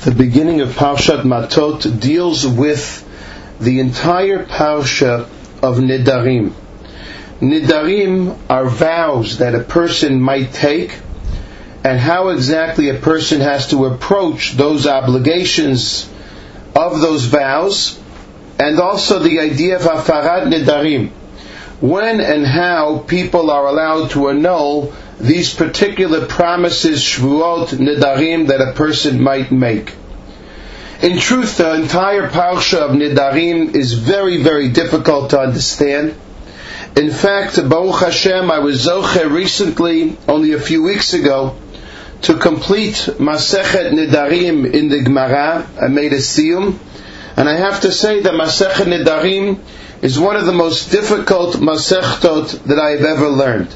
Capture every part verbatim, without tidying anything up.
The beginning of Parshat Matot deals with the entire Parsha of Nidarim. Nidarim are vows that a person might take, and how exactly a person has to approach those obligations of those vows, and also the idea of Hafarat Nidarim, when and how people are allowed to annul these particular promises, Shvuot, Nidarim, that a person might make. In truth, the entire Parsha of Nidarim is very, very difficult to understand. In fact, Baruch Hashem, I was zoche recently, only a few weeks ago, to complete Masechet Nidarim in the Gemara. I made a siyum, and I have to say that Masechet Nidarim is one of the most difficult Masechtot that I have ever learned.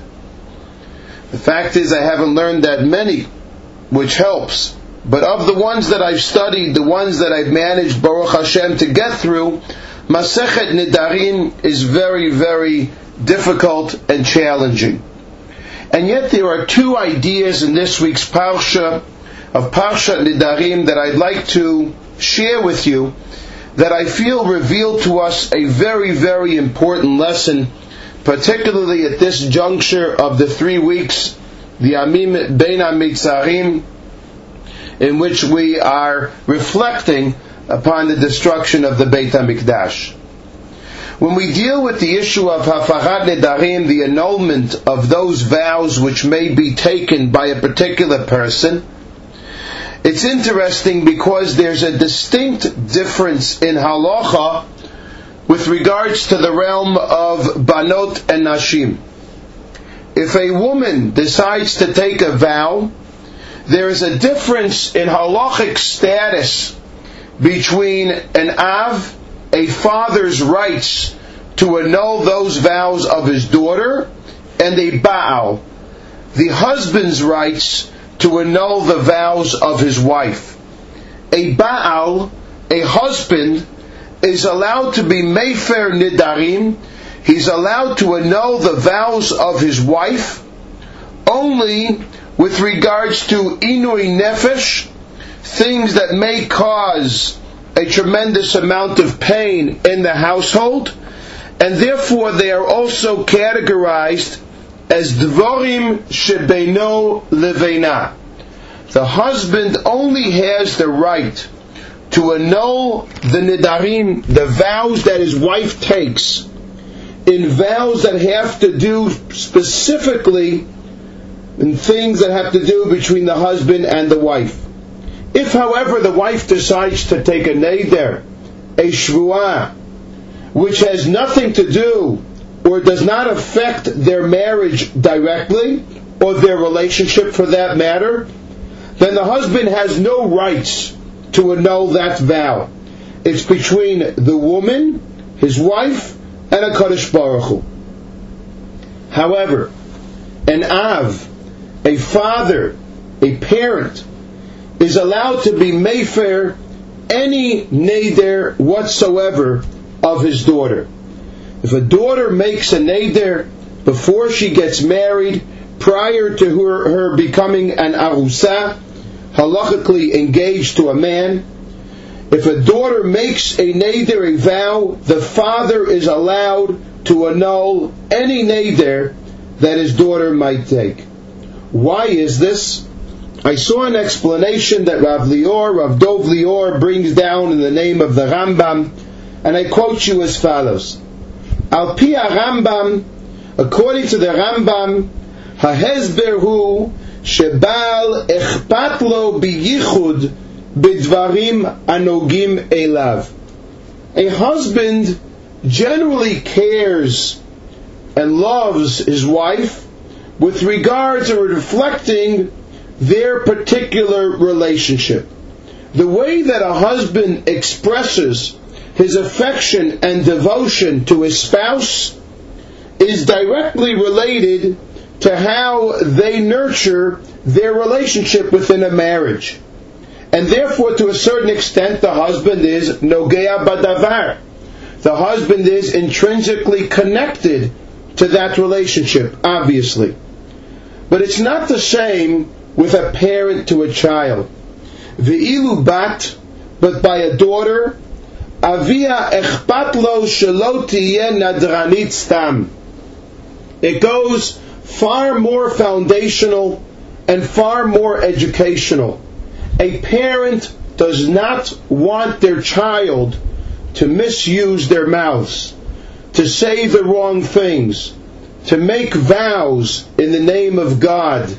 The fact is, I haven't learned that many, which helps. But of the ones that I've studied, the ones that I've managed, Baruch Hashem, to get through, Masechet Nidarim is very, very difficult and challenging. And yet there are two ideas in this week's Parsha, of Parshat Nidarim, that I'd like to share with you, that I feel reveal to us a very, very important lesson, particularly at this juncture of the three weeks, the Amim Bein HaMitzarim, in which we are reflecting upon the destruction of the Beit HaMikdash. When we deal with the issue of Hafarat Nidarim, the annulment of those vows which may be taken by a particular person, it's interesting because there's a distinct difference in halacha with regards to the realm of banot and nashim. If a woman decides to take a vow, there is a difference in halachic status between an av, a father's rights to annul those vows of his daughter, and a baal, the husband's rights to annul the vows of his wife. A baal, a husband, is allowed to be mefer nidarim. He's allowed to annul the vows of his wife only with regards to inui nefesh, things that may cause a tremendous amount of pain in the household, and therefore they are also categorized as dvorim shebeino leveina. The husband only has the right to annul the nidarim, the vows that his wife takes, in vows that have to do specifically in things that have to do between the husband and the wife. If, however, the wife decides to take a neder, a shvuah, which has nothing to do or does not affect their marriage directly, or their relationship for that matter, then the husband has no rights to annul that vow. It's between the woman, his wife, and a Kadosh Baruch Hu. However, an av, a father, a parent, is allowed to be mefer any neder whatsoever of his daughter. If a daughter makes a neder before she gets married, prior to her, her becoming an arusa, halachically engaged to a man, if a daughter makes a neder, a vow, the father is allowed to annul any neder that his daughter might take. Why is this? I saw an explanation that Rav Lior, Rav Dov Lior, brings down in the name of the Rambam, and I quote you as follows. Al pi Rambam, according to the Rambam, hahesber hu shebal echpat lo biyichud bidvarim anogim elav. A husband generally cares and loves his wife with regard to reflecting their particular relationship. The way that a husband expresses his affection and devotion to his spouse is directly related to how they nurture their relationship within a marriage. And therefore, to a certain extent, the husband is nogea badavar. The husband is intrinsically connected to that relationship, obviously. But it's not the same with a parent to a child. Ve'ilu bat, but by a daughter, avia echpat lo shelo tiyeh nadranit stam. It goes far more foundational and far more educational. A parent does not want their child to misuse their mouths, to say the wrong things, to make vows in the name of God.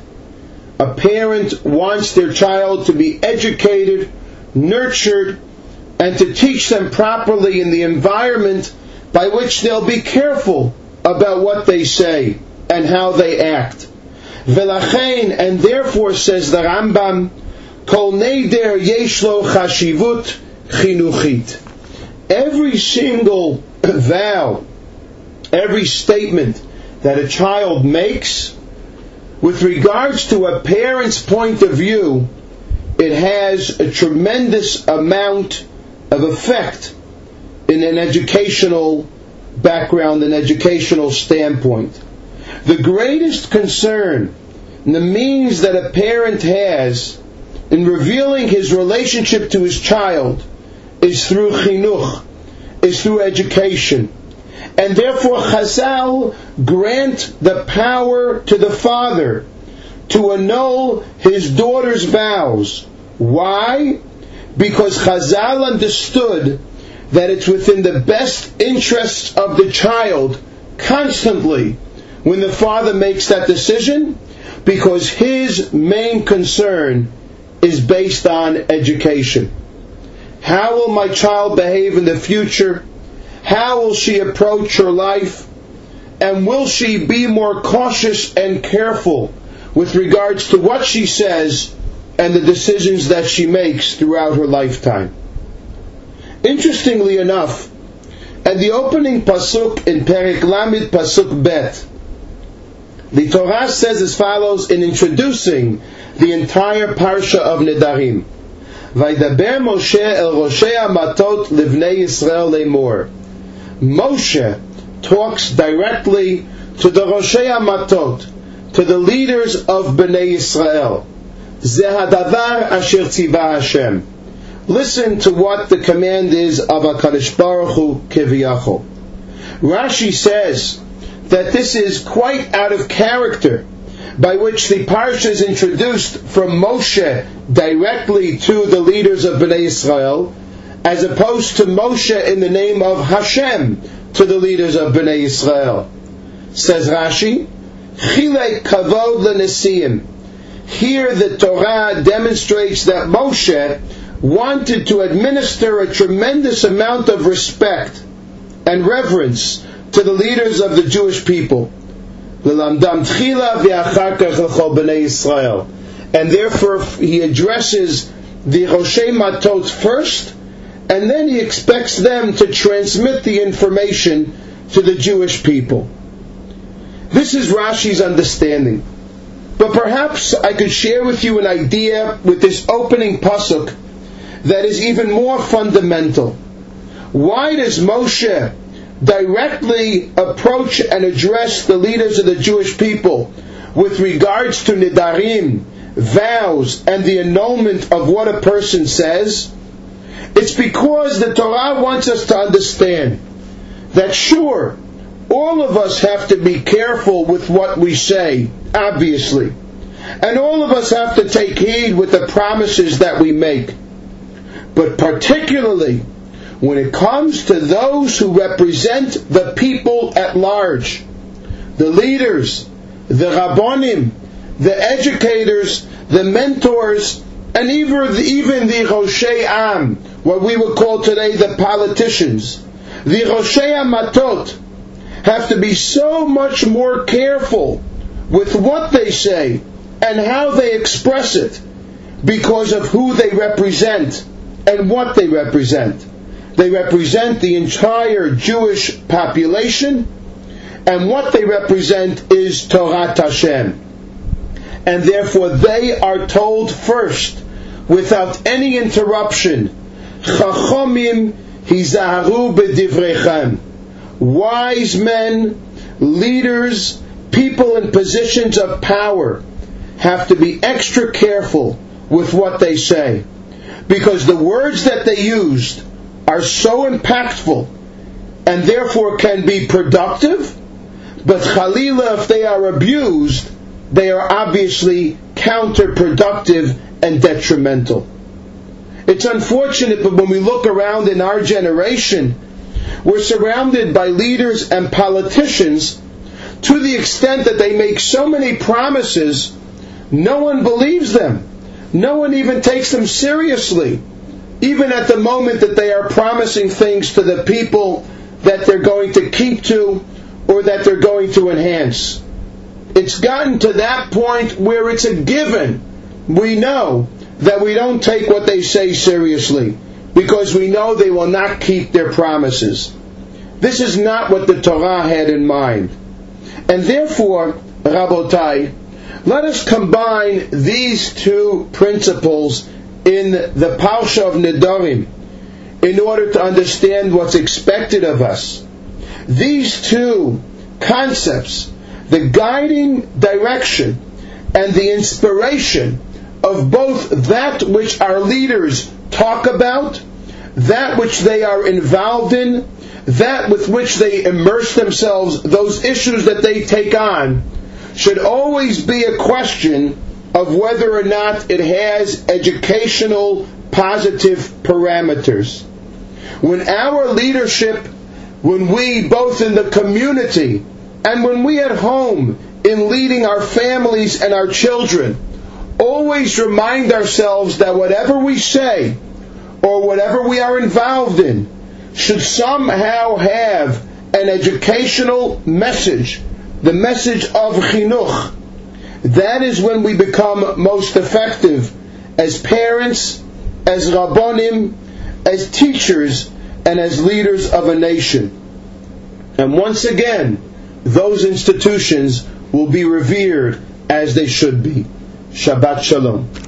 A parent wants their child to be educated, nurtured, and to teach them properly in the environment by which they'll be careful about what they say and how they act. Velachein, and therefore, says the Rambam, Kol neder yesh lo chashivut chinuchit. Every single vow, every statement that a child makes, with regards to a parent's point of view, it has a tremendous amount of effect in an educational background, an educational standpoint. The greatest concern, and the means that a parent has in revealing his relationship to his child, is through chinuch, is through education. And therefore Chazal grant the power to the father to annul his daughter's vows. Why? Because Chazal understood that it's within the best interests of the child constantly when the father makes that decision, because his main concern is based on education. How will my child behave in the future? How will she approach her life? And will she be more cautious and careful with regards to what she says and the decisions that she makes throughout her lifetime? Interestingly enough, at the opening pasuk in Perek Lamed pasuk Bet, the Torah says as follows in introducing the entire parsha of Nedarim: Vaydaber Moshe el Roshei Hamatot livnei Yisrael lemor. Moshe talks directly to the Roshei Hamatot, to the leaders of Bnei Yisrael. Zeh hadavar asher tziva Hashem. Listen to what the command is of HaKadosh Baruch Hu kiviyachol. Rashi says that this is quite out of character, by which the parsha is introduced from Moshe directly to the leaders of Bnei Yisrael, as opposed to Moshe in the name of Hashem to the leaders of Bnei Yisrael. Says Rashi, Chilek kavod l'nesiim. Here the Torah demonstrates that Moshe wanted to administer a tremendous amount of respect and reverence to the leaders of the Jewish people. And therefore he addresses the Roshei Matot first, and then he expects them to transmit the information to the Jewish people. This is Rashi's understanding. But perhaps I could share with you an idea with this opening pasuk that is even more fundamental. Why does Moshe directly approach and address the leaders of the Jewish people with regards to nidarim, vows, and the annulment of what a person says? It's because the Torah wants us to understand that sure, all of us have to be careful with what we say, obviously. And all of us have to take heed with the promises that we make. But particularly when it comes to those who represent the people at large, the leaders, the rabbonim, the educators, the mentors, and even the, even the Roshei Am, what we would call today the politicians, the Roshei Hamatot, have to be so much more careful with what they say and how they express it, because of who they represent and what they represent. They represent the entire Jewish population, and what they represent is Torat Hashem. And therefore they are told first, without any interruption, Chachomim hizaharu b'divrechem. Wise men, leaders, people in positions of power have to be extra careful with what they say. because the words that they used are so impactful and therefore can be productive, but Chalila, if they are abused, they are obviously counterproductive and detrimental. It's unfortunate, but when we look around in our generation, we're surrounded by leaders and politicians to the extent that they make so many promises, no one believes them. No one even takes them seriously, even at the moment that they are promising things to the people that they're going to keep to or that they're going to enhance. It's gotten to that point where it's a given. We know that we don't take what they say seriously because we know they will not keep their promises. This is not what the Torah had in mind. And therefore, Rabotai, let us combine these two principles in the Parsha of Nedarim in order to understand what's expected of us. These two concepts, the guiding direction and the inspiration of both that which our leaders talk about, that which they are involved in, that with which they immerse themselves, those issues that they take on, should always be a question of whether or not it has educational positive parameters. When our leadership, when we, both in the community and when we at home, in leading our families and our children, always remind ourselves that whatever we say or whatever we are involved in should somehow have an educational message, the message of chinuch. That is when we become most effective as parents, as rabbonim, as teachers, and as leaders of a nation. And once again, those institutions will be revered as they should be. Shabbat Shalom.